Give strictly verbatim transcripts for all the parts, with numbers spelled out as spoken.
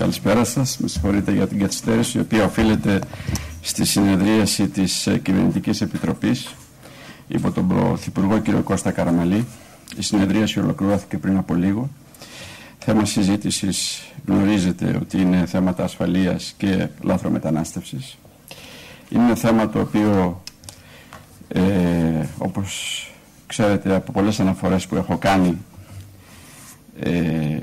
Καλησπέρα σας. Με συγχωρείτε για την καθυστέρηση, η οποία οφείλεται στη συνεδρίαση της Κυβερνητικής Επιτροπής υπό τον Πρωθυπουργό κ. Κώστα Καραμανλή. Η συνεδρίαση ολοκληρώθηκε πριν από λίγο. Θέμα συζήτησης γνωρίζετε ότι είναι θέματα ασφαλείας και λάθρομετανάστευσης. Είναι ένα θέμα το οποίο, ε, όπως ξέρετε από πολλές αναφορές που έχω κάνει, ε,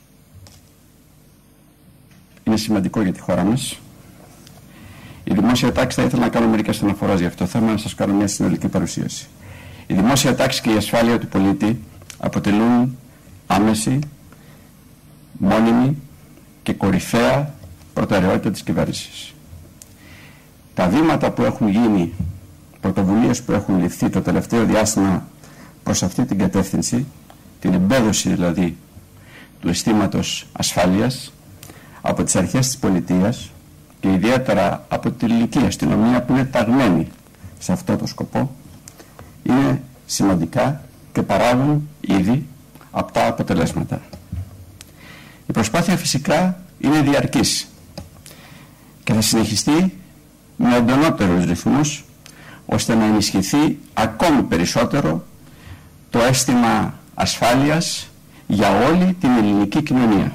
είναι σημαντικό για τη χώρα μας. Η δημόσια τάξη, θα ήθελα να κάνω μερικές αναφορές για αυτό το θέμα, να σας κάνω μια συνολική παρουσίαση. Η δημόσια τάξη και η ασφάλεια του πολίτη αποτελούν άμεση, μόνιμη και κορυφαία προτεραιότητα της κυβέρνησης. Τα βήματα που έχουν γίνει, πρωτοβουλίες που έχουν ληφθεί το τελευταίο διάστημα προς αυτή την κατεύθυνση, την εμπέδωση δηλαδή του αισθήματος ασφάλειας από τις αρχές της πολιτείας και ιδιαίτερα από την ελληνική αστυνομία που είναι ταγμένη σε αυτό το σκοπό, είναι σημαντικά και παράγουν ήδη απτά αποτελέσματα. Η προσπάθεια φυσικά είναι διαρκής και θα συνεχιστεί με εντονότερους ρυθμούς ώστε να ενισχυθεί ακόμη περισσότερο το αίσθημα ασφάλειας για όλη την ελληνική κοινωνία.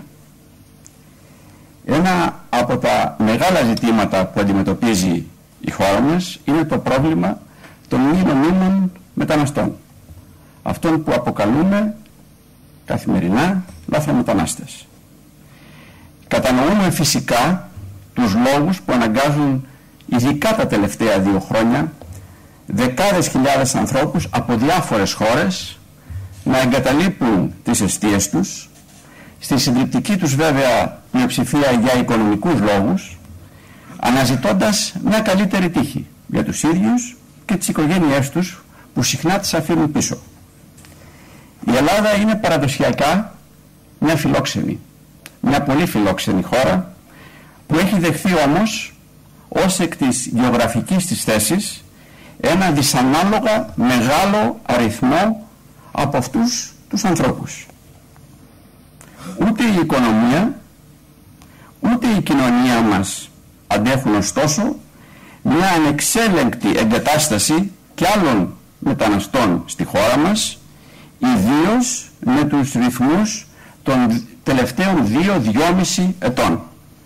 Ένα από τα μεγάλα ζητήματα που αντιμετωπίζει η χώρα μας είναι το πρόβλημα των μη νομίμων μεταναστών, αυτών που αποκαλούμε καθημερινά λάθρομετανάστες. Κατανοούμε φυσικά τους λόγους που αναγκάζουν ειδικά τα τελευταία δύο χρόνια δεκάδες χιλιάδες ανθρώπους από διάφορες χώρες να εγκαταλείπουν τις εστίες τους, στη συντριπτική τους βέβαια πλειοψηφία για οικονομικούς λόγους, αναζητώντας μια καλύτερη τύχη για τους ίδιους και τις οικογένειές τους που συχνά τις αφήνουν πίσω. Η Ελλάδα είναι παραδοσιακά μια φιλόξενη, μια πολύ φιλόξενη χώρα που έχει δεχθεί όμως ως εκ της γεωγραφικής της θέσης ένα δυσανάλογα μεγάλο αριθμό από αυτούς τους ανθρώπους. Ούτε η οικονομία ούτε η κοινωνία μας αντέχουν ωστόσο μια ανεξέλεγκτη εγκατάσταση και άλλων μεταναστών στη χώρα μας, ιδίως με τους ρυθμούς των τελευταίων δύο-δυόμιση ετών.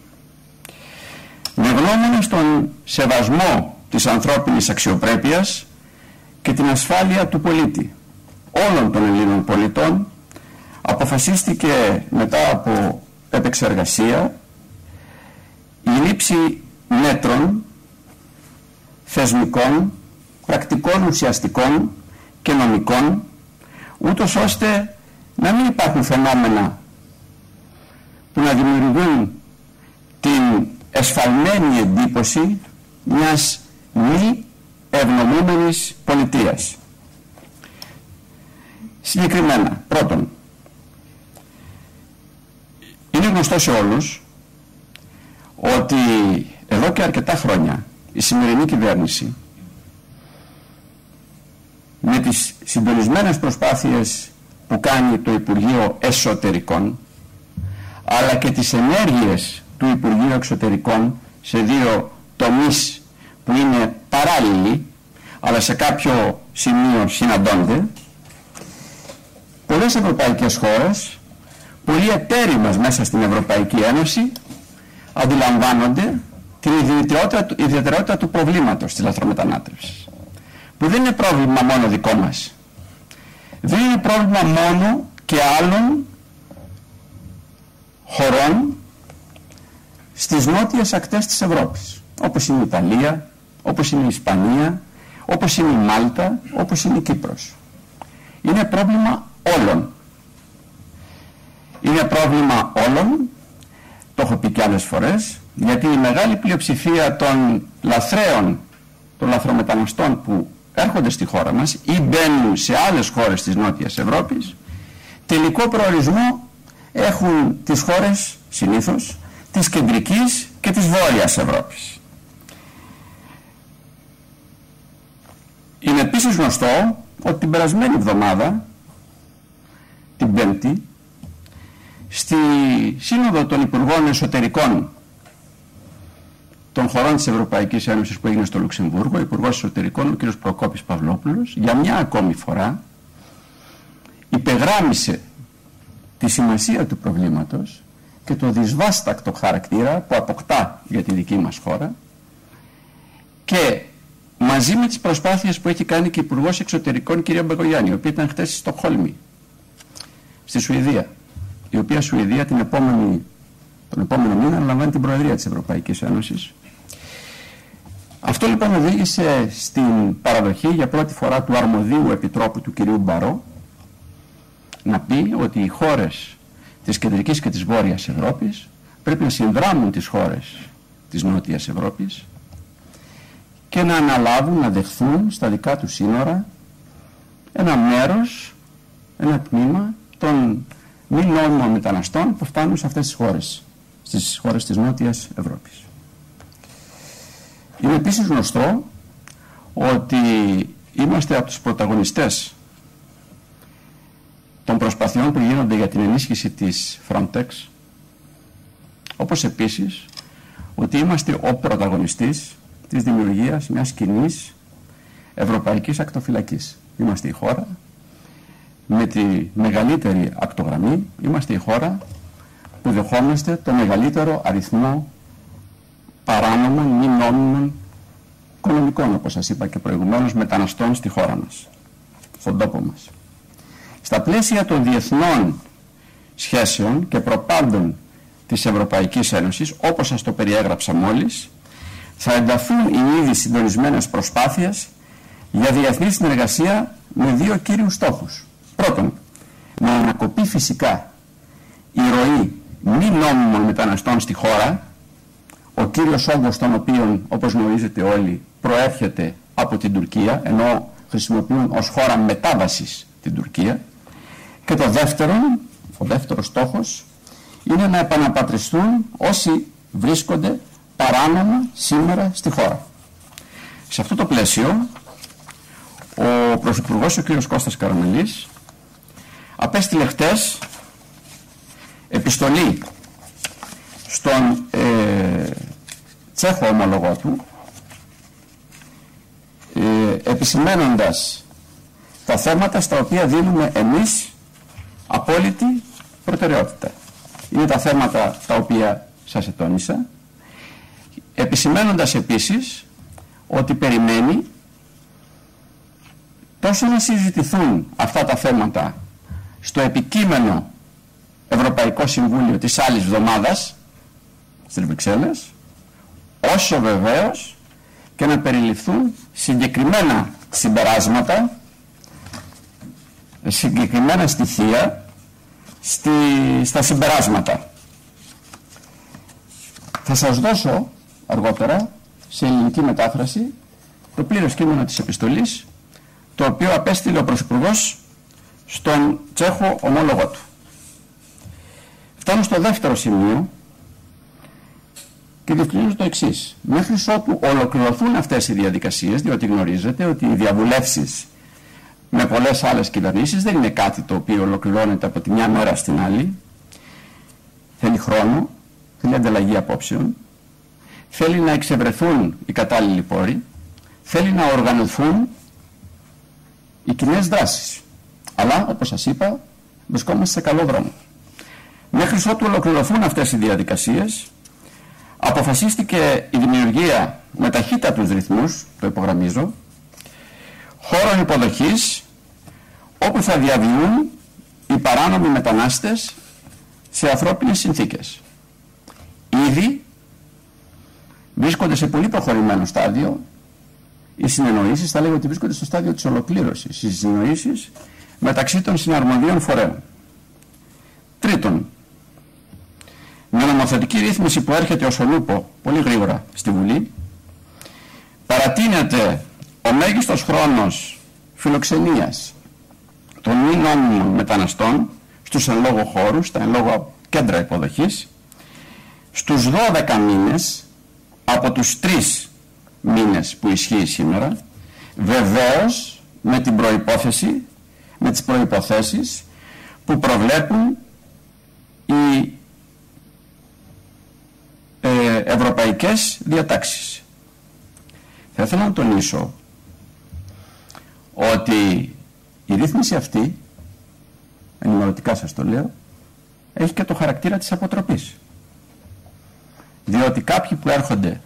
Με γνώμονα στον σεβασμό της ανθρώπινης αξιοπρέπειας και την ασφάλεια του πολίτη, όλων των Ελλήνων πολιτών, αποφασίστηκε μετά από επεξεργασία η λήψη μέτρων θεσμικών, πρακτικών, ουσιαστικών και νομικών, ούτως ώστε να μην υπάρχουν φαινόμενα που να δημιουργούν την εσφαλμένη εντύπωση μιας μη ευνομούμενης πολιτείας. Συγκεκριμένα, πρώτον, είναι γνωστό σε όλους ότι εδώ και αρκετά χρόνια η σημερινή κυβέρνηση με τις συντονισμένες προσπάθειες που κάνει το Υπουργείο Εσωτερικών αλλά και τις ενέργειες του Υπουργείου Εξωτερικών σε δύο τομείς που είναι παράλληλοι αλλά σε κάποιο σημείο συναντώνται, πολλές ευρωπαϊκές χώρες, πολλοί εταίροι μας μέσα στην Ευρωπαϊκή Ένωση αντιλαμβάνονται την ιδιαιτερότητα, ιδιαιτερότητα του προβλήματος της λαθρομετανάστευσης, που δεν είναι πρόβλημα μόνο δικό μας, δεν είναι πρόβλημα μόνο και άλλων χωρών στις νότιες ακτές της Ευρώπης, όπως είναι η Ιταλία, όπως είναι η Ισπανία, όπως είναι η Μάλτα, όπως είναι η Κύπρος. Είναι πρόβλημα όλων. Είναι πρόβλημα όλων, το έχω πει και άλλες φορές, γιατί η μεγάλη πλειοψηφία των λαθρέων, των λαθρομεταναστών που έρχονται στη χώρα μας ή μπαίνουν σε άλλες χώρες της Νότιας Ευρώπης, τελικό προορισμό έχουν τις χώρες συνήθως της Κεντρικής και της Βόρειας Ευρώπης. Είναι επίσης γνωστό ότι την περασμένη εβδομάδα, την Πέμπτη, στη Σύνοδο των Υπουργών Εσωτερικών των χωρών της Ευρωπαϊκής Ένωσης που έγινε στο Λουξεμβούργο, ο Υπουργός Εσωτερικών, ο κ. Προκόπης Παυλόπουλος, για μια ακόμη φορά υπεγράμμισε τη σημασία του προβλήματος και το δυσβάστακτο χαρακτήρα που αποκτά για τη δική μας χώρα, και μαζί με τις προσπάθειες που έχει κάνει και η Υπουργός Εξωτερικών κ. Μπακογιάννη, η οποία ήταν χτες στη Στοκχόλμη, στη Σουηδία, η οποία Σουηδία την επόμενη, τον επόμενο μήνα αναλαμβάνει την Προεδρία της Ευρωπαϊκής Ένωσης. Αυτό λοιπόν οδήγησε στην παραδοχή για πρώτη φορά του αρμοδίου επιτρόπου του κ. Μπαρό να πει ότι οι χώρες της Κεντρικής και της Βόρειας Ευρώπης πρέπει να συνδράμουν τις χώρες της Νότιας Ευρώπης και να αναλάβουν, να δεχθούν στα δικά τους σύνορα ένα μέρος, ένα τμήμα των μη νόμιμων μεταναστών που φτάνουν σε αυτές τις χώρες, στις χώρες της Νότιας Ευρώπης. Είναι επίσης γνωστό ότι είμαστε από τους πρωταγωνιστές των προσπαθειών που γίνονται για την ενίσχυση της Frontex, όπως επίσης ότι είμαστε ο πρωταγωνιστής της δημιουργίας μιας κοινής ευρωπαϊκής ακτοφυλακής. Είμαστε η χώρα με τη μεγαλύτερη ακτογραμμή, είμαστε η χώρα που δεχόμαστε το μεγαλύτερο αριθμό παράνομων, μη νόμιμων, οικονομικών, όπως σας είπα και προηγουμένως, μεταναστών στη χώρα μας, στον τόπο μας. Στα πλαίσια των διεθνών σχέσεων και προπάντων της Ευρωπαϊκής Ένωσης, όπως σας το περιέγραψα μόλις, θα ενταθούν οι ήδη συντονισμένες προσπάθειες για διεθνή συνεργασία με δύο κύριους στόχους. Πρώτον, να ανακοπεί φυσικά η ροή μη νόμιμων μεταναστών στη χώρα, ο κύριος όγκος των οποίων, όπως γνωρίζετε όλοι, προέρχεται από την Τουρκία, ενώ χρησιμοποιούν ως χώρα μετάβασης την Τουρκία. Και το δεύτερο, ο δεύτερος στόχος, είναι να επαναπατριστούν όσοι βρίσκονται παράνομα σήμερα στη χώρα. Σε αυτό το πλαίσιο, ο Πρωθυπουργός, ο κ. Κώστας Καραμανλής, απέστειλε χτες επιστολή στον ε, Τσέχο ομολογό του, ε, επισημένοντας τα θέματα στα οποία δίνουμε εμείς απόλυτη προτεραιότητα. Είναι τα θέματα τα οποία σας ετώνησα, επισημένοντας επίσης ότι περιμένει τόσο να συζητηθούν αυτά τα θέματα στο επικείμενο Ευρωπαϊκό Συμβούλιο της άλλης εβδομάδας στις Βρυξέλλες, όσο βεβαίως και να περιληφθούν συγκεκριμένα συμπεράσματα, συγκεκριμένα στοιχεία στη, στα συμπεράσματα. Θα σας δώσω αργότερα σε ελληνική μετάφραση το πλήρες κείμενο της επιστολής, το οποίο απέστειλε ο Πρωθυπουργός στον Τσέχο ομόλογό του. Φτάνω στο δεύτερο σημείο και διευκρινίζω το εξής. Μέχρι ότου ολοκληρωθούν αυτές οι διαδικασίες, διότι γνωρίζετε ότι οι διαβουλεύσεις με πολλές άλλες κυβερνήσεις δεν είναι κάτι το οποίο ολοκληρώνεται από τη μια μέρα στην άλλη. Θέλει χρόνο, θέλει ανταλλαγή απόψεων, θέλει να εξευρεθούν οι κατάλληλοι πόροι, θέλει να οργανωθούν οι κοινές δράσεις. Αλλά, όπως σας είπα, βρισκόμαστε σε καλό δρόμο. Μέχρι ότου ολοκληρωθούν αυτές οι διαδικασίες, αποφασίστηκε η δημιουργία με ταχύτατους ρυθμούς, το υπογραμμίζω, χώρων υποδοχής όπου θα διαβιούν οι παράνομοι μετανάστες σε ανθρώπινες συνθήκες. Ήδη βρίσκονται σε πολύ προχωρημένο στάδιο οι συνεννοήσεις, θα λέγω ότι βρίσκονται στο στάδιο της ολοκλήρωσης, οι συνεννοήσεις μεταξύ των συναρμοδίων φορέων. Τρίτον, με νομοθετική ρύθμιση που έρχεται ως ολούπο πολύ γρήγορα στη Βουλή, παρατείνεται ο μέγιστος χρόνος φιλοξενίας των μη νόμιμων μεταναστών στους εν λόγω χώρους, στα εν λόγω κέντρα υποδοχής, στους δώδεκα μήνες από τους τρεις μήνες που ισχύει σήμερα, βεβαίως με την προϋπόθεση, με τις προϋποθέσεις που προβλέπουν οι ευρωπαϊκές διατάξεις. Θα ήθελα να τονίσω ότι η ρύθμιση αυτή, ενημερωτικά σας το λέω, έχει και το χαρακτήρα της αποτροπής. Διότι κάποιοι που έρχονται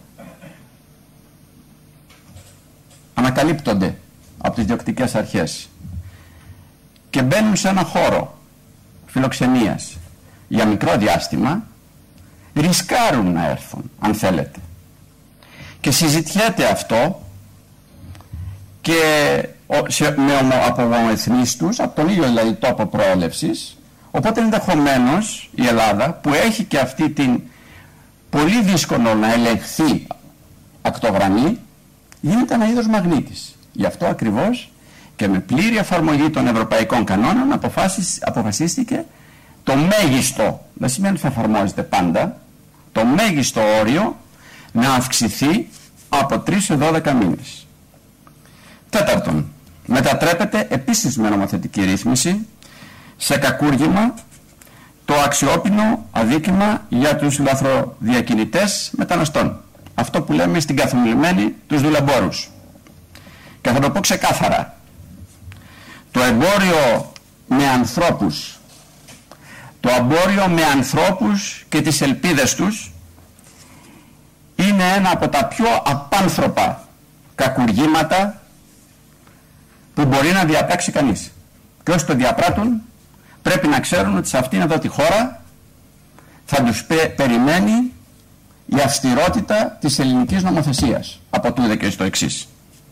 ανακαλύπτονται από τις διοκτικές αρχές και μπαίνουν σε ένα χώρο φιλοξενίας για μικρό διάστημα, ρισκάρουν να έρθουν, αν θέλετε. Και συζητιέται αυτό και με απομοεθνείς τους, από τον ίδιο δηλαδή τόπο προέλευσης, οπότε ενδεχομένως η Ελλάδα, που έχει και αυτή την πολύ δύσκολο να ελεγχθεί ακτογραμμή, γίνεται ένα είδος μαγνήτης. Γι' αυτό ακριβώς και με πλήρη εφαρμογή των ευρωπαϊκών κανόνων αποφασίστηκε το μέγιστο, δεν σημαίνει ότι θα εφαρμόζεται πάντα, το μέγιστο όριο να αυξηθεί από τρεις σε δώδεκα μήνες. Τέταρτον, μετατρέπεται επίσης με νομοθετική ρύθμιση σε κακούργημα το αξιόπινο αδίκημα για τους λαθροδιακινητές μεταναστών. Αυτό που λέμε στην καθομιλημένη τους δουλεμπόρους. Και θα το πω ξεκάθαρα. Το εμπόριο με ανθρώπους, το εμπόριο με ανθρώπους και τις ελπίδες τους είναι ένα από τα πιο απάνθρωπα κακουργήματα που μπορεί να διαπράξει κανείς. Και όσοι το διαπράττουν πρέπει να ξέρουν ότι σε αυτήν εδώ τη χώρα θα τους πε, περιμένει η αυστηρότητα της ελληνικής νομοθεσίας από τούδε και στο εξής.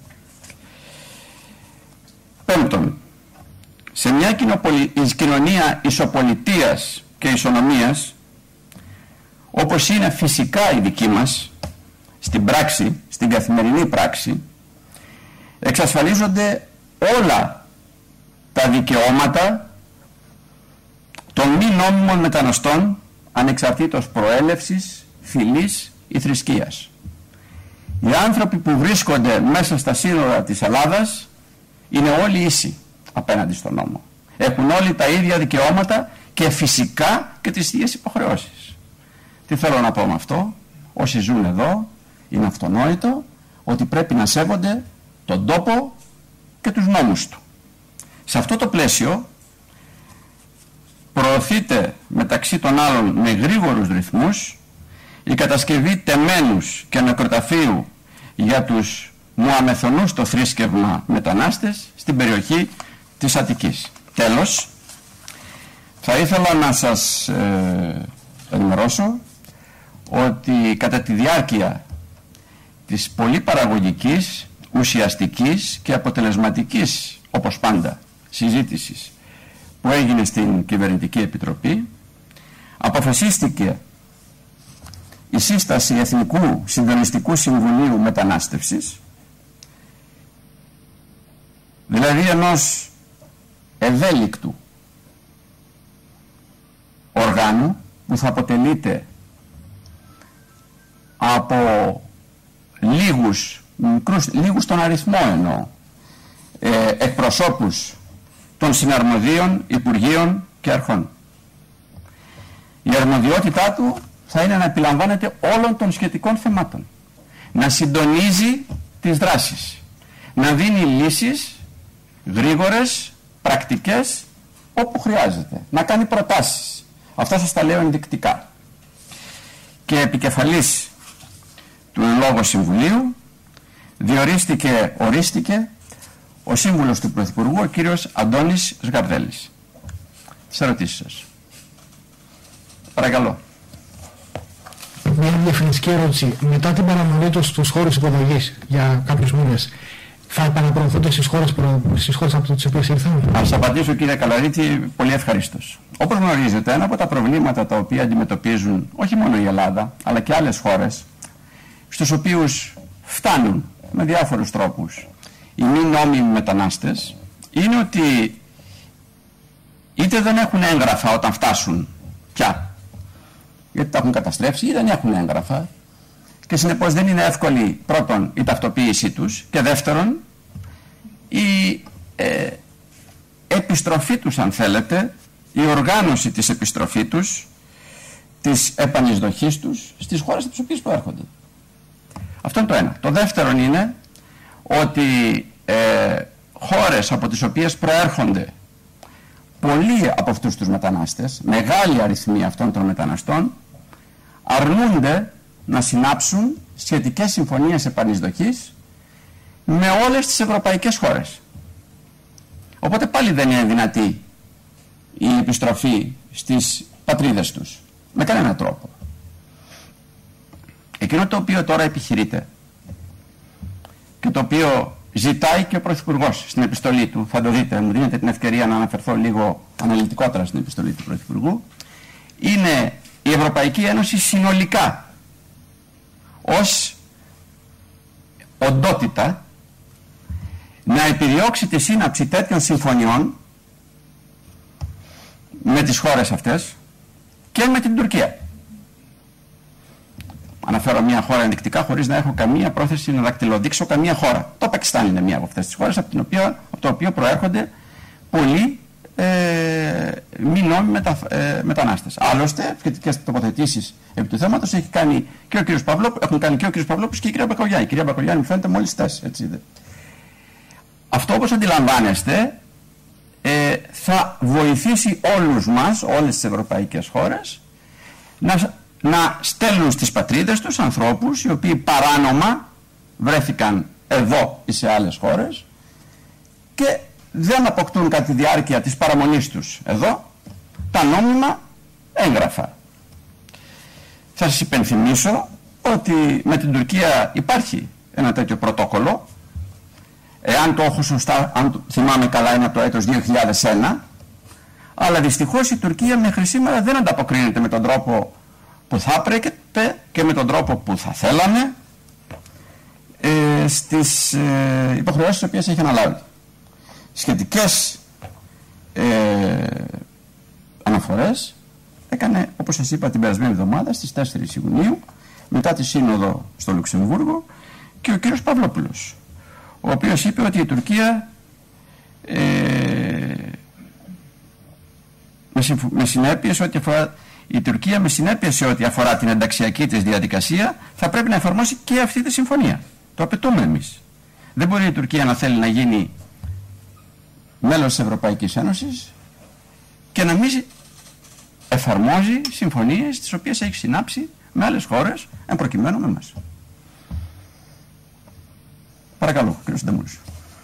Πέμπτον, σε μια κοινωνία ισοπολιτείας και ισονομίας, όπως είναι φυσικά η δική μας, στην πράξη, στην καθημερινή πράξη, εξασφαλίζονται όλα τα δικαιώματα των μη νόμιμων μεταναστών ανεξαρτήτως προέλευσης, φυλής ή θρησκείας. Οι άνθρωποι που βρίσκονται μέσα στα σύνορα της Ελλάδας είναι όλοι ίσοι απέναντι στον νόμο. Έχουν όλοι τα ίδια δικαιώματα και φυσικά και τις ίδιες υποχρεώσεις. Τι θέλω να πω με αυτό? Όσοι ζουν εδώ είναι αυτονόητο ότι πρέπει να σέβονται τον τόπο και τους νόμους του. Σε αυτό το πλαίσιο προωθείται μεταξύ των άλλων με γρήγορους ρυθμούς η κατασκευή τεμένους και νεκροταφείου για τους μουαμεθονούς στο θρήσκευμα μετανάστες στην περιοχή της Αττικής. Τέλος, θα ήθελα να σας ε, ενημερώσω ότι κατά τη διάρκεια της πολύ παραγωγικής, ουσιαστικής και αποτελεσματικής, όπως πάντα, συζήτησης που έγινε στην Κυβερνητική Επιτροπή, αποφασίστηκε η σύσταση Εθνικού Συντονιστικού Συμβουλίου Μετανάστευσης, δηλαδή ενός ευέλικτου οργάνου που θα αποτελείται από λίγους, μικρούς, λίγους τον αριθμό εννοώ, ε, εκπροσώπους των συναρμοδίων Υπουργείων και Αρχών. Η αρμοδιότητά του θα είναι να επιλαμβάνεται όλων των σχετικών θεμάτων, να συντονίζει τις δράσεις, να δίνει λύσεις γρήγορες, πρακτικές, όπου χρειάζεται, να κάνει προτάσεις. Αυτά σας τα λέω ενδεικτικά. Και επικεφαλής του εν λόγω Συμβουλίου διορίστηκε, ορίστηκε ο σύμβουλος του Πρωθυπουργού, ο κύριος Αντώνης Σγαρδέλης. Τις ερωτήσεις σας. Παρακαλώ. Μια διαφημιστική ερώτηση. Μετά την παραμονή του στους χώρους υποδοχής για κάποιους μήνες, θα επαναπροωθούνται στις χώρες, προ... στις χώρες από τις οποίες ήρθαν? Θα σας απαντήσω, κύριε Καλαρίτη, πολύ ευχαρίστως. Όπως γνωρίζετε, ένα από τα προβλήματα τα οποία αντιμετωπίζουν όχι μόνο η Ελλάδα, αλλά και άλλες χώρες, στους οποίους φτάνουν με διάφορους τρόπους οι μη νόμιμοι μετανάστες, είναι ότι είτε δεν έχουν έγγραφα όταν φτάσουν πια, γιατί τα έχουν καταστρέψει, ή δεν έχουν έγγραφα και συνεπώς δεν είναι εύκολη πρώτον η ταυτοποίησή τους και δεύτερον η ε, επιστροφή τους, αν θέλετε, η οργάνωση της επιστροφή τους της επανεισδοχής τους στις χώρες από τις οποίες προέρχονται. Αυτό είναι το ένα. Το δεύτερο είναι ότι ε, χώρες από τις οποίες προέρχονται πολλοί από αυτούς τους μετανάστες, μεγάλη αριθμή αυτών των μεταναστών, αρνούνται να συνάψουν σχετικές συμφωνίες επανεισδοχής με όλες τις ευρωπαϊκές χώρες. Οπότε πάλι δεν είναι δυνατή η επιστροφή στις πατρίδες τους με κανένα τρόπο. Εκείνο το οποίο τώρα επιχειρείται και το οποίο ζητάει και ο Πρωθυπουργός στην επιστολή του, θα το δείτε, μου δίνετε την ευκαιρία να αναφερθώ λίγο αναλυτικότερα στην επιστολή του Πρωθυπουργού, είναι η Ευρωπαϊκή Ένωση συνολικά ως οντότητα να επιδιώξει τη σύναψη τέτοιων συμφωνιών με τις χώρες αυτές και με την Τουρκία. Αναφέρω μια χώρα ενδεικτικά χωρίς να έχω καμία πρόθεση να δακτυλοδείξω καμία χώρα. Το Πακιστάν είναι μια από αυτές τις χώρες από, την οποία, από το οποίο προέρχονται πολλοί ε, μη νόμιμοι μετα, ε, μετανάστες. Άλλωστε, σχετικές τοποθετήσεις επί του θέματος έχει κάνει και ο κ. Παυλόπουλος, έχουν κάνει και ο κ. Παυλόπουλος και η κυρία Μπακογιάννη. Η κυρία Μπακογιάννη μου φαίνεται μόλις τέσσερις, έτσι είδε. Αυτό, όπως αντιλαμβάνεστε, ε, θα βοηθήσει όλους μας, όλες τις ευρωπαϊκές χώρες, να, να στέλνουν στις πατρίδες τους ανθρώπους οι οποίοι παράνομα βρέθηκαν εδώ ή σε άλλες χώρες και δεν αποκτούν κατά τη διάρκεια της παραμονής τους εδώ τα νόμιμα έγγραφα. Θα σας υπενθυμίσω ότι με την Τουρκία υπάρχει ένα τέτοιο πρωτόκολλο. Εάν το έχω σωστά, αν θυμάμαι καλά, είναι από το έτος δύο χιλιάδες ένα, αλλά δυστυχώς η Τουρκία μέχρι σήμερα δεν ανταποκρίνεται με τον τρόπο που θα έπρεπε και με τον τρόπο που θα θέλαμε ε, στις ε, υποχρεώσεις τις οποίες έχει αναλάβει. Σχετικές ε, αναφορές έκανε, όπως σας είπα, την περασμένη εβδομάδα στις τέσσερις Ιουνίου, μετά τη σύνοδο στο Λουξεμβούργο, και ο κύριος Παυλόπουλος, ο οποίος είπε ότι η Τουρκία ε, με, συμφου, με συνέπειες ό,τι αφορά η Τουρκία με συνέπειες σε ό,τι αφορά την ενταξιακή της διαδικασία θα πρέπει να εφαρμόσει και αυτή τη συμφωνία. Το απαιτούμε εμείς. Δεν μπορεί η Τουρκία να θέλει να γίνει μέλος της Ευρωπαϊκής Ένωσης και να μην εφαρμόζει συμφωνίες τις οποίες έχει συνάψει με άλλες χώρες, εν προκειμένου με εμάς. Παρακαλώ, κύριο Συντεμούλης.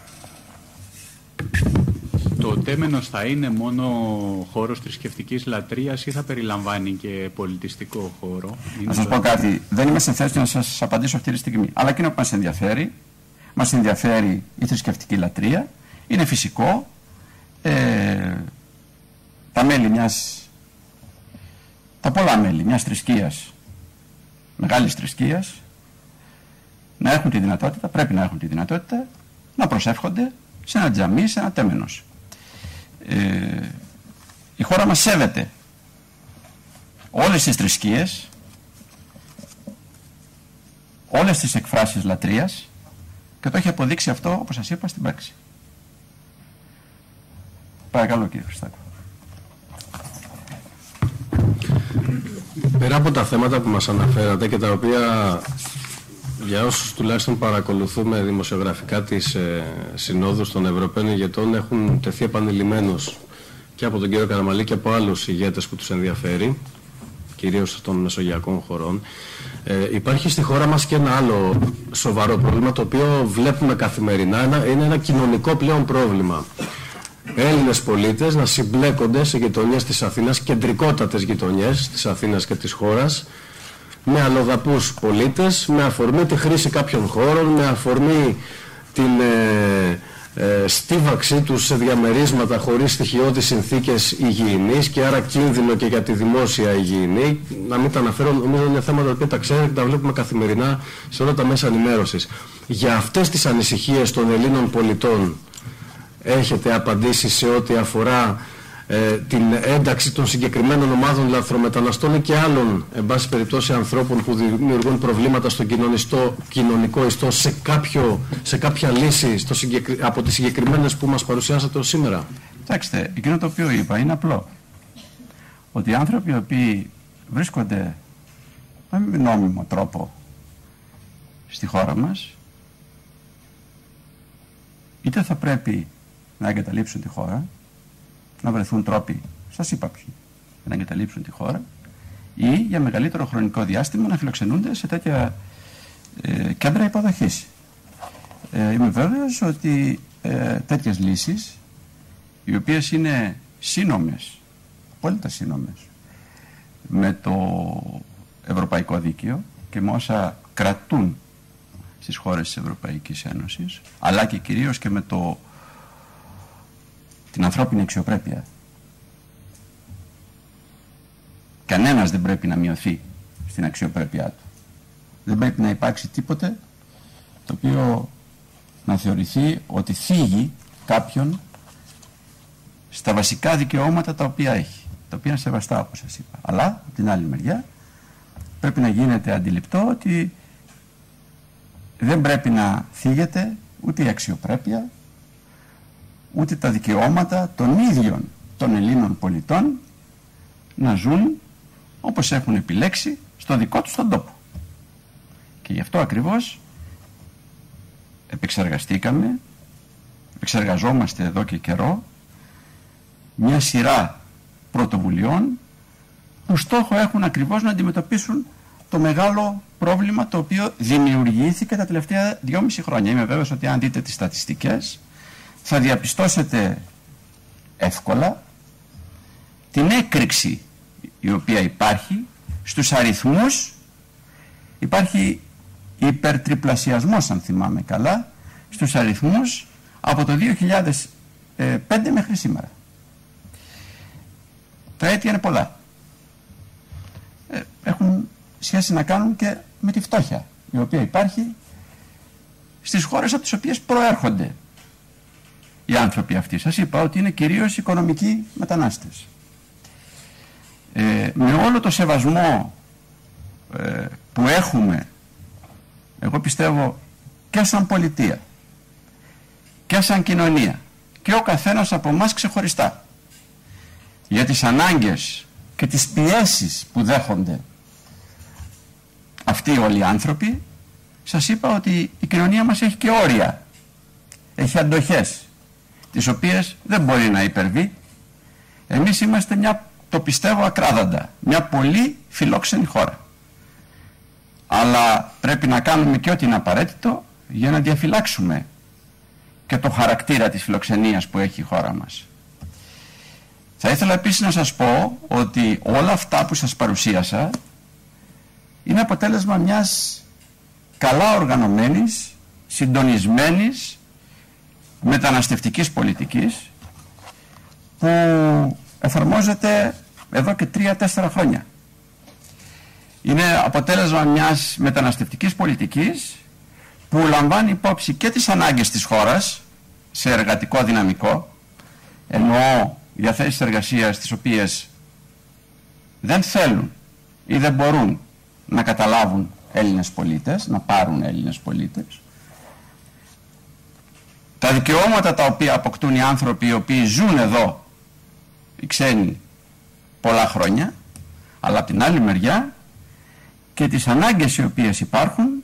Το τέμενος θα είναι μόνο χώρος θρησκευτικής λατρείας ή θα περιλαμβάνει και πολιτιστικό χώρο? Να σας πω κάτι. Δεν είμαι σε θέση να σας απαντήσω αυτή τη στιγμή. Αλλά εκείνο που μας ενδιαφέρει, μας ενδιαφέρει η θρησκευτική λατρεία. Είναι φυσικό ε, τα μέλη μιας, τα πολλά μέλη μιας θρησκείας, μεγάλης θρησκείας, να έχουν τη δυνατότητα, πρέπει να έχουν τη δυνατότητα να προσεύχονται σε ένα τζαμί, σε ένα τέμενος. Ε, η χώρα μας σέβεται όλες τις θρησκείες, όλες τις εκφράσεις λατρείας και το έχει αποδείξει αυτό, όπως σας είπα, στην πράξη. Παρακαλώ, κύριε Χριστάκο. Πέρα από τα θέματα που μας αναφέρατε και τα οποία για όσους τουλάχιστον παρακολουθούμε δημοσιογραφικά τις ε, συνόδους των Ευρωπαίων ηγετών, έχουν τεθεί επανειλημμένως και από τον κύριο Καραμανλή και από άλλους ηγέτες που τους ενδιαφέρει, κυρίως των μεσογειακών χωρών. Ε, υπάρχει στη χώρα μας και ένα άλλο σοβαρό πρόβλημα, το οποίο βλέπουμε καθημερινά, ένα, είναι ένα κοινωνικό πλέον πρόβλημα. Έλληνες πολίτες να συμπλέκονται σε γειτονιές της Αθήνας, κεντρικότατες γειτονιές της Αθήνας και της χώρας, με αλλοδαπούς πολίτες, με αφορμή τη χρήση κάποιων χώρων, με αφορμή την ε, ε, στίβαξή τους σε διαμερίσματα χωρίς στοιχειώδεις συνθήκες υγιεινής και άρα κίνδυνο και για τη δημόσια υγιεινή. Να μην τα αναφέρω, νομίζω είναι θέματα που τα ξέρετε και τα βλέπουμε καθημερινά σε όλα τα μέσα ενημέρωσης. Για αυτές τις ανησυχίες των Ελλήνων πολιτών έχετε απαντήσει σε ό,τι αφορά ε, την ένταξη των συγκεκριμένων ομάδων λαθρομεταναστών και άλλων, εν πάση περιπτώσει, ανθρώπων που δημιουργούν προβλήματα στον κοινωνικό ιστό σε, κάποιο, σε κάποια λύση στο συγκεκρι... από τις συγκεκριμένες που μας παρουσιάσατε ως σήμερα? Κοιτάξτε, εκείνο το οποίο είπα είναι απλό. Ότι οι άνθρωποι οι οποίοι βρίσκονται με νόμιμο τρόπο στη χώρα μας, είτε θα πρέπει να εγκαταλείψουν τη χώρα, να βρεθούν τρόποι, σας είπα ποιοι, να εγκαταλείψουν τη χώρα, ή για μεγαλύτερο χρονικό διάστημα να φιλοξενούνται σε τέτοια ε, κέντρα υποδοχής. Ε, είμαι βέβαιος ότι ε, τέτοιες λύσεις, οι οποίες είναι σύνομες, απόλυτα σύνομες, με το ευρωπαϊκό δίκαιο και με όσα κρατούν στις χώρες της Ευρωπαϊκής Ένωσης, αλλά και κυρίως και με το, την ανθρώπινη αξιοπρέπεια. Κανένας δεν πρέπει να μειωθεί στην αξιοπρέπειά του. Δεν πρέπει να υπάρξει τίποτε το οποίο να θεωρηθεί ότι θίγει κάποιον στα βασικά δικαιώματα τα οποία έχει, τα οποία είναι σεβαστά, όπως σας είπα. Αλλά, από την άλλη μεριά, πρέπει να γίνεται αντιληπτό ότι δεν πρέπει να θίγεται ούτε η αξιοπρέπεια, ούτε τα δικαιώματα των ίδιων των Ελλήνων πολιτών να ζουν όπως έχουν επιλέξει στο δικό τους τον τόπο. Και γι' αυτό ακριβώς επεξεργαστήκαμε, επεξεργαζόμαστε εδώ και καιρό μια σειρά πρωτοβουλειών που στόχο έχουν ακριβώς να αντιμετωπίσουν το μεγάλο πρόβλημα το οποίο δημιουργήθηκε τα τελευταία δυόμιση χρόνια. Είμαι βέβαιος ότι αν δείτε τις στατιστικές θα διαπιστώσετε εύκολα την έκρηξη η οποία υπάρχει στους αριθμούς. Υπάρχει υπερτριπλασιασμός, αν θυμάμαι καλά, στους αριθμούς από το δύο χιλιάδες πέντε μέχρι σήμερα. Τα αίτια είναι πολλά. Ε, έχουν σχέση να κάνουν και με τη φτώχεια η οποία υπάρχει στις χώρες από τις οποίες προέρχονται οι άνθρωποι αυτοί. Σας είπα ότι είναι κυρίως οικονομικοί μετανάστες. Ε, με όλο το σεβασμό ε, που έχουμε, εγώ πιστεύω, και σαν πολιτεία και σαν κοινωνία και ο καθένας από εμάς ξεχωριστά, για τις ανάγκες και τις πιέσεις που δέχονται αυτοί όλοι οι άνθρωποι, σας είπα ότι η κοινωνία μας έχει και όρια, έχει αντοχές τις οποίες δεν μπορεί να υπερβεί. Εμείς είμαστε μια, το πιστεύω ακράδαντα, μια πολύ φιλόξενη χώρα, αλλά πρέπει να κάνουμε και ό,τι είναι απαραίτητο για να διαφυλάξουμε και το χαρακτήρα της φιλοξενίας που έχει η χώρα μας. Θα ήθελα επίσης να σας πω ότι όλα αυτά που σας παρουσίασα είναι αποτέλεσμα μιας καλά οργανωμένης, συντονισμένης μεταναστευτικής πολιτικής που εφαρμόζεται εδώ και τρία-τέσσερα χρόνια. Είναι αποτέλεσμα μιας μεταναστευτικής πολιτικής που λαμβάνει υπόψη και τις ανάγκες της χώρας σε εργατικό δυναμικό, εννοώ για θέσεις εργασίας τις οποίες δεν θέλουν ή δεν μπορούν να καταλάβουν Έλληνες πολίτες, να πάρουν Έλληνες πολίτες, τα δικαιώματα τα οποία αποκτούν οι άνθρωποι οι οποίοι ζουν εδώ, οι ξένοι, πολλά χρόνια, αλλά από την άλλη μεριά και τις ανάγκες οι οποίες υπάρχουν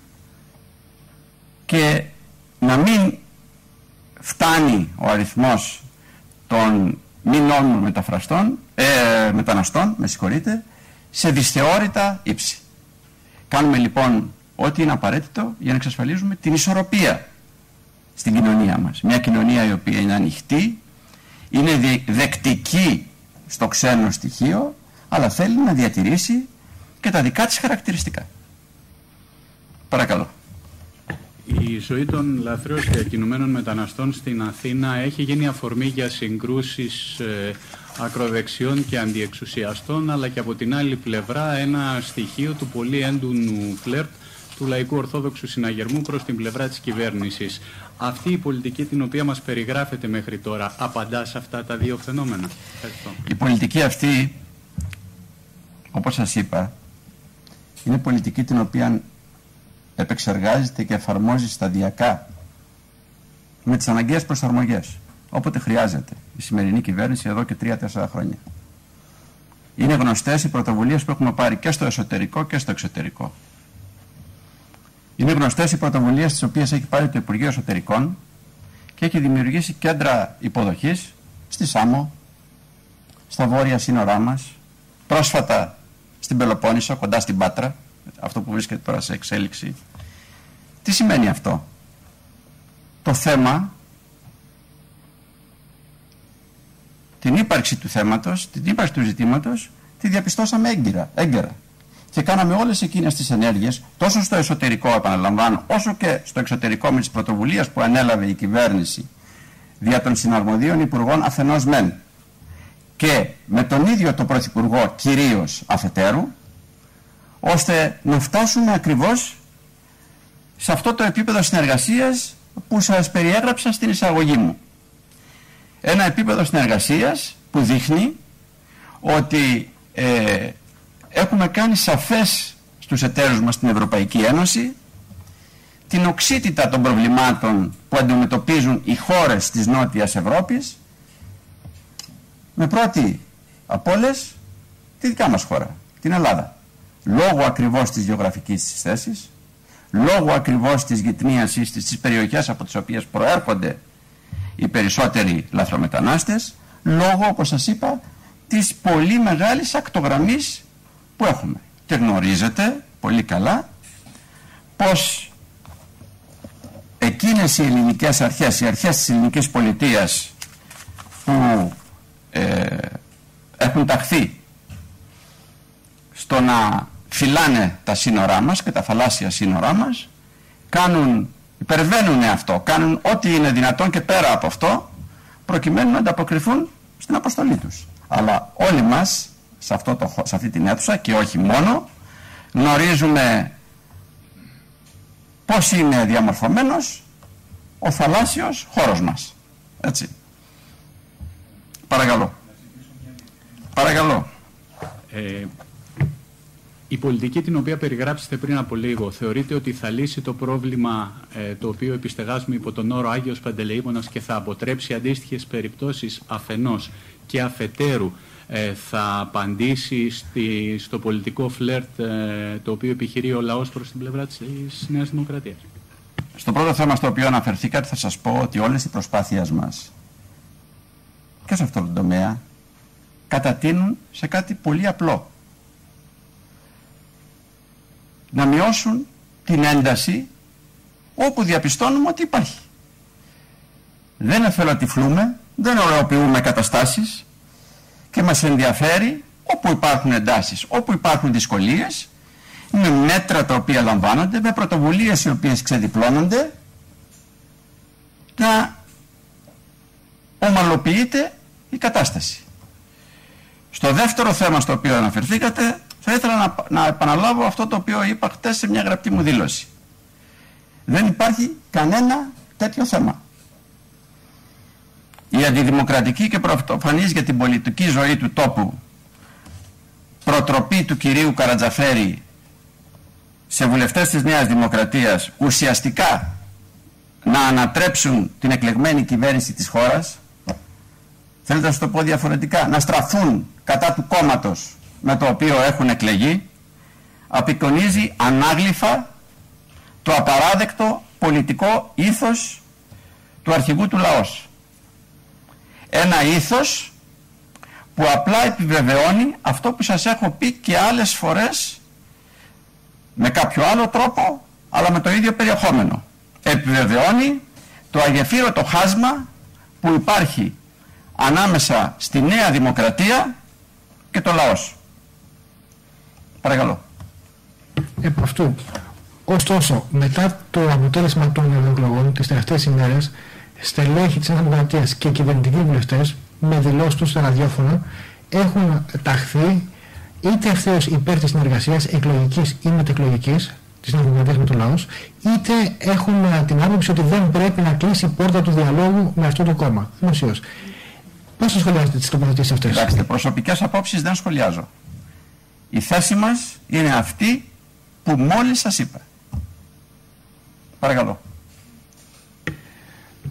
και να μην φτάνει ο αριθμός των μη νόμιμων μεταφραστών, ε, μεταναστών, με συγχωρείτε, σε δυσθεώρητα ύψη. Κάνουμε λοιπόν ό,τι είναι απαραίτητο για να εξασφαλίζουμε την ισορροπία στην κοινωνία μας. Μια κοινωνία η οποία είναι ανοιχτή, είναι δεκτική στο ξένο στοιχείο, αλλά θέλει να διατηρήσει και τα δικά της χαρακτηριστικά. Παρακαλώ. Η ζωή των λαθρέως διακινουμένων μεταναστών στην Αθήνα έχει γίνει αφορμή για συγκρούσεις ε, ακροδεξιών και αντιεξουσιαστών, αλλά και από την άλλη πλευρά ένα στοιχείο του πολύ έντονου φλερτ του λαϊκού ορθόδοξου συναγερμού προς την πλευρά της κυβέρνησης. Αυτή η πολιτική την οποία μας περιγράφεται μέχρι τώρα απαντά σε αυτά τα δύο φαινόμενα? Ευχαριστώ. Η πολιτική αυτή, όπως σας είπα, είναι πολιτική την οποία επεξεργάζεται και εφαρμόζει σταδιακά με τις αναγκαίες προσαρμογές όποτε χρειάζεται η σημερινή κυβέρνηση εδώ και τρία-τέσσερα χρόνια. Είναι γνωστές οι πρωτοβουλίες που έχουμε πάρει και στο εσωτερικό και στο εξωτερικό. Είναι γνωστές οι πρωτοβουλίες τις οποίες έχει πάρει το Υπουργείο Εσωτερικών και έχει δημιουργήσει κέντρα υποδοχής στη Σάμο, στα βόρεια σύνορά μας, πρόσφατα στην Πελοπόννησο, κοντά στην Πάτρα, αυτό που βρίσκεται τώρα σε εξέλιξη. Τι σημαίνει αυτό? Το θέμα, την ύπαρξη του θέματος, την ύπαρξη του ζητήματος, τη διαπιστώσαμε έγκυρα, έγκαιρα. Και κάναμε όλες εκείνες τις ενέργειες, τόσο στο εσωτερικό, επαναλαμβάνω, όσο και στο εξωτερικό, με τις πρωτοβουλίες που ανέλαβε η κυβέρνηση δια των συναρμοδίων υπουργών αφενός μεν και με τον ίδιο τον Πρωθυπουργό κυρίως αφετέρου, ώστε να φτάσουμε ακριβώς σε αυτό το επίπεδο συνεργασίας που σας περιέγραψα στην εισαγωγή μου. Ένα επίπεδο συνεργασίας που δείχνει ότι ε, έχουμε κάνει σαφές στους εταίρους μας στην Ευρωπαϊκή Ένωση την οξύτητα των προβλημάτων που αντιμετωπίζουν οι χώρες της Νότιας Ευρώπης, με πρώτη από όλες τη δικιά μας χώρα, την Ελλάδα. Λόγω ακριβώς της γεωγραφικής της θέσης, λόγω ακριβώς της γειτνίασης στις περιοχές από τις οποίες προέρχονται οι περισσότεροι λαθρομετανάστες, λόγω, όπως σας είπα, της πολύ μεγάλης ακτογραμμής που έχουμε. Και γνωρίζετε πολύ καλά πως εκείνες οι ελληνικές αρχές, οι αρχές της ελληνικής πολιτείας που ε, έχουν ταχθεί στο να φυλάνε τα σύνορά μας και τα θαλάσσια σύνορά μας, κάνουν, υπερβαίνουν αυτό, κάνουν ό,τι είναι δυνατόν και πέρα από αυτό, προκειμένου να ανταποκριθούν στην αποστολή τους. Αλλά όλοι μας σε, αυτό το, σε αυτή την αίθουσα και όχι μόνο, γνωρίζουμε πώς είναι διαμορφωμένος ο θαλάσσιος χώρος μας. Έτσι. Παρακαλώ. Παρακαλώ. Ε, η πολιτική την οποία περιγράψετε πριν από λίγο, θεωρείτε ότι θα λύσει το πρόβλημα ε, το οποίο επιστεγάζουμε υπό τον όρο Άγιος Παντελεήμονας και θα αποτρέψει αντίστοιχες περιπτώσεις αφενός και αφετέρου ε, θα απαντήσει στη, στο πολιτικό φλερτ ε, το οποίο επιχειρεί ο λαός προς την πλευρά της Νέας Δημοκρατίας? Στο πρώτο θέμα στο οποίο αναφερθήκατε θα σας πω ότι όλες οι προσπάθειες μας και σε αυτόν τον τομέα κατατείνουν σε κάτι πολύ απλό. Να μειώσουν την ένταση όπου διαπιστώνουμε ότι υπάρχει. Δεν εθελοτυφλούμε, δεν ωρεοποιούμε καταστάσεις και μας ενδιαφέρει όπου υπάρχουν εντάσεις, όπου υπάρχουν δυσκολίες, με μέτρα τα οποία λαμβάνονται, με πρωτοβουλίες οι οποίες ξεδιπλώνονται, να ομαλοποιείται η κατάσταση. Στο δεύτερο θέμα στο οποίο αναφερθήκατε, θα ήθελα να, να επαναλάβω αυτό το οποίο είπα χτες σε μια γραπτή μου δήλωση. Δεν υπάρχει κανένα τέτοιο θέμα. Η αντιδημοκρατική και πρωτοφανής για την πολιτική ζωή του τόπου προτροπή του κυρίου Καρατζαφέρη σε βουλευτές της Νέας Δημοκρατίας ουσιαστικά να ανατρέψουν την εκλεγμένη κυβέρνηση της χώρας, θέλετε να σας το πω διαφορετικά, να στραφούν κατά του κόμματος με το οποίο έχουν εκλεγεί, απεικονίζει ανάγλυφα το απαράδεκτο πολιτικό ήθος του αρχηγού του λαός. Ένα ήθος που απλά επιβεβαιώνει αυτό που σας έχω πει και άλλες φορές με κάποιο άλλο τρόπο, αλλά με το ίδιο περιεχόμενο. Επιβεβαιώνει το αγεφύρωτο χάσμα που υπάρχει ανάμεσα στη Νέα Δημοκρατία και το λαός. Παρακαλώ. Επ' αυτού, ωστόσο, μετά το αποτέλεσμα των εκλογών τις τελευταίες ημέρες, στελέχη της Νέας Δημοκρατίας και κυβερνητικοί βουλευτές με δηλώσεις τους στα ραδιόφωνα έχουν ταχθεί είτε ευθέως υπέρ της συνεργασίας εκλογικής ή μετεκλογικής της Νέας Δημοκρατίας με το λαός, είτε έχουν την άποψη ότι δεν πρέπει να κλείσει η πόρτα του διαλόγου με αυτό το κόμμα. Δημοσίως. Πώς θα σχολιάζετε τις τοποθετήσεις αυτές? Κοιτάξτε, προσωπικές απόψεις δεν σχολιάζω. Η θέση μας είναι αυτή που μόλις σας είπα. Παρακαλώ.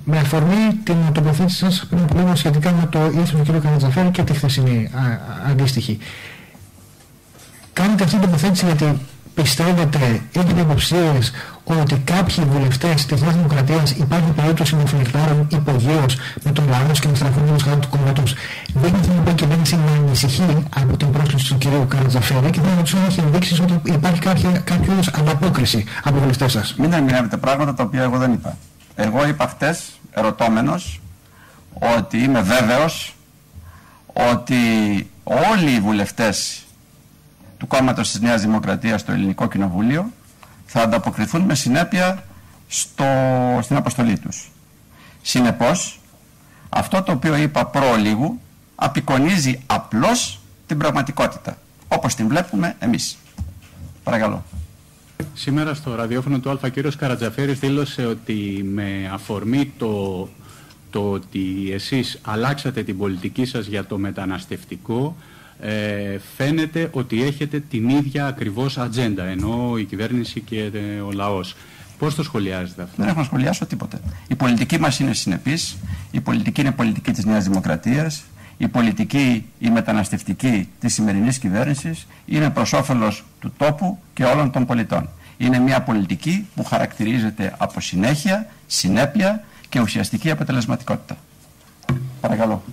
με αφορμή την τοποθέτηση σας πριν από λίγο σχετικά με το ήθος του κ. Καρατζαφέρη και τη χθεσινή α, α, αντίστοιχη. Κάνετε αυτή την τοποθέτηση γιατί πιστεύετε, έχετε υποψίες ότι κάποιοι βουλευτές της Νέας Δημοκρατίας υπάρχει περίπτωση να φλερτάρουν υπογείως με τον λαό και να στραφούν τους κατά του κόμματος? Δεν είναι η κυβέρνηση να ανησυχεί από την πρόσκληση του κ. Καρατζαφέρη και δεν τους έχει ενδείξεις ότι υπάρχει κάποιο είδους ανταπόκριση από βουλευτές σας? Μην ερμηνεύετε πράγματα τα οποία εγώ δεν είπα. Εγώ είπα χτες, ερωτώμενος, ότι είμαι βέβαιος ότι όλοι οι βουλευτές του κόμματος της Νέας Δημοκρατίας στο Ελληνικό Κοινοβούλιο θα ανταποκριθούν με συνέπεια στο, στην αποστολή τους. Συνεπώς, αυτό το οποίο είπα προλίγου απεικονίζει απλώς την πραγματικότητα, όπως την βλέπουμε εμείς. Παρακαλώ. Σήμερα στο ραδιόφωνο του Α, κ. Καρατζαφέρης δήλωσε ότι με αφορμή το, το ότι εσείς αλλάξατε την πολιτική σας για το μεταναστευτικό, Ε, φαίνεται ότι έχετε την ίδια ακριβώς ατζέντα, ενώ η κυβέρνηση και ε, ο λαός. Πώς το σχολιάζετε αυτό? Δεν έχω να σχολιάσω τίποτε. Η πολιτική μας είναι συνεπής, η πολιτική είναι πολιτική της Νέας Δημοκρατίας, η πολιτική, η μεταναστευτική της σημερινής κυβέρνησης είναι προς όφελος του τόπου και όλων των πολιτών. Είναι μια πολιτική που χαρακτηρίζεται από συνέχεια, συνέπεια και ουσιαστική αποτελεσματικότητα. Παρακαλώ.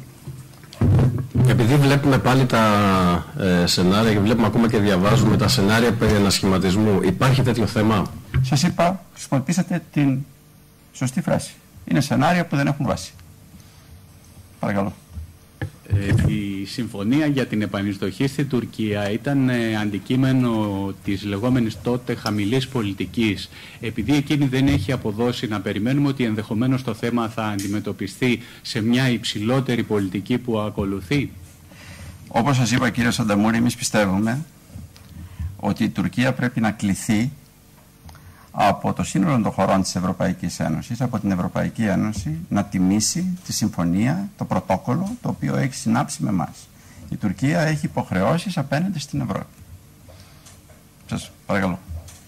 Επειδή βλέπουμε πάλι τα ε, σενάρια και βλέπουμε ακόμα και διαβάζουμε τα σενάρια περί ανασχηματισμού, υπάρχει τέτοιο θέμα? Σας είπα, χρησιμοποιήσατε την σωστή φράση. Είναι σενάρια που δεν έχουν βάση. Παρακαλώ. Ε, η συμφωνία για την επανεισδοχή στην Τουρκία ήταν ε, αντικείμενο της λεγόμενης τότε χαμηλής πολιτικής. Επειδή εκείνη δεν έχει αποδώσει, να περιμένουμε ότι ενδεχομένως το θέμα θα αντιμετωπιστεί σε μια υψηλότερη πολιτική που ακολουθεί? Όπως σας είπα, κύριε Σανταμούρη, εμείς πιστεύουμε ότι η Τουρκία πρέπει να κληθεί από το σύνολο των χωρών της Ευρωπαϊκής Ένωσης, από την Ευρωπαϊκή Ένωση, να τιμήσει τη συμφωνία, το πρωτόκολλο, το οποίο έχει συνάψει με εμάς. Η Τουρκία έχει υποχρεώσεις απέναντι στην Ευρώπη. Σας παρακαλώ.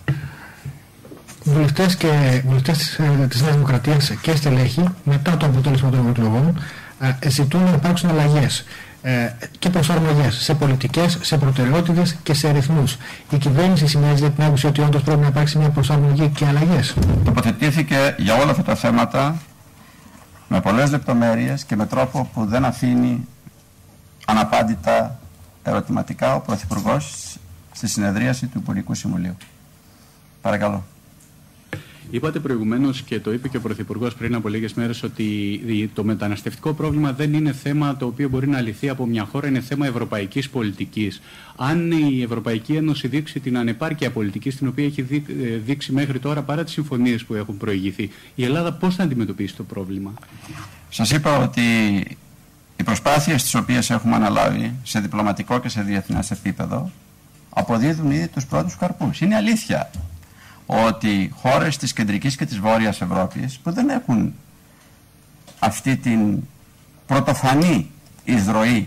Βουλευτές και βουλευτές της, της Νέας Δημοκρατίας και στελέχη, μετά το αποτέλεσμα των ευρωεκλογών, ζητούν να υπάρξουν αλλαγές ε, και προσαρμογές σε πολιτικές, σε προτεραιότητες και σε αριθμούς. Η κυβέρνηση συμμερίζεται την άποψη ότι όντως πρέπει να υπάρξει μια προσαρμογή και αλλαγές? Τοποθετήθηκε για όλα αυτά τα θέματα με πολλές λεπτομέρειες και με τρόπο που δεν αφήνει αναπάντητα ερωτηματικά ο Πρωθυπουργός στη συνεδρίαση του Υπουργικού Συμβουλίου. Παρακαλώ. Είπατε προηγουμένως, και το είπε και ο Πρωθυπουργός πριν από λίγες μέρες, ότι το μεταναστευτικό πρόβλημα δεν είναι θέμα το οποίο μπορεί να λυθεί από μια χώρα, είναι θέμα ευρωπαϊκής πολιτικής. Αν η Ευρωπαϊκή Ένωση δείξει την ανεπάρκεια πολιτικής την οποία έχει δείξει μέχρι τώρα παρά τις συμφωνίες που έχουν προηγηθεί, η Ελλάδα πώς θα αντιμετωπίσει το πρόβλημα? Σας είπα ότι οι προσπάθειες τις οποίες έχουμε αναλάβει σε διπλωματικό και σε διεθνές επίπεδο αποδίδουν ήδη τους πρώτους καρπούς. Είναι αλήθεια ότι χώρες της κεντρικής και της βόρειας Ευρώπης που δεν έχουν αυτή την πρωτοφανή εισρωή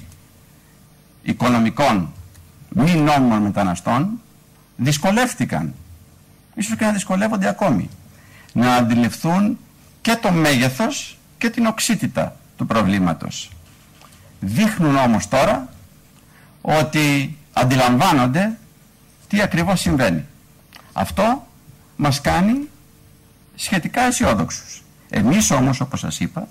οικονομικών μη νόμιμων μεταναστών δυσκολεύτηκαν, ίσως και να δυσκολεύονται ακόμη, να αντιληφθούν και το μέγεθος και την οξύτητα του προβλήματος. Δείχνουν όμως τώρα ότι αντιλαμβάνονται τι ακριβώς συμβαίνει. Αυτό μας κάνει σχετικά αισιόδοξους. Εμείς όμως, όπως σας είπα,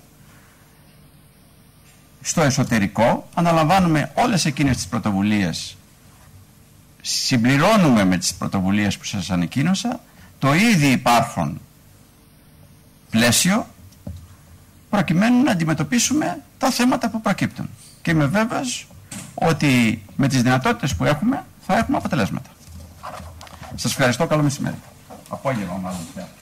στο εσωτερικό αναλαμβάνουμε όλες εκείνες τις πρωτοβουλίες, συμπληρώνουμε με τις πρωτοβουλίες που σας ανακοίνωσα το ήδη υπάρχον πλαίσιο προκειμένου να αντιμετωπίσουμε τα θέματα που προκύπτουν. Και είμαι βέβαιος ότι με τις δυνατότητες που έχουμε θα έχουμε αποτελέσματα. Σας ευχαριστώ. Καλό μεσημέρι. Απόγευμα μάλλον.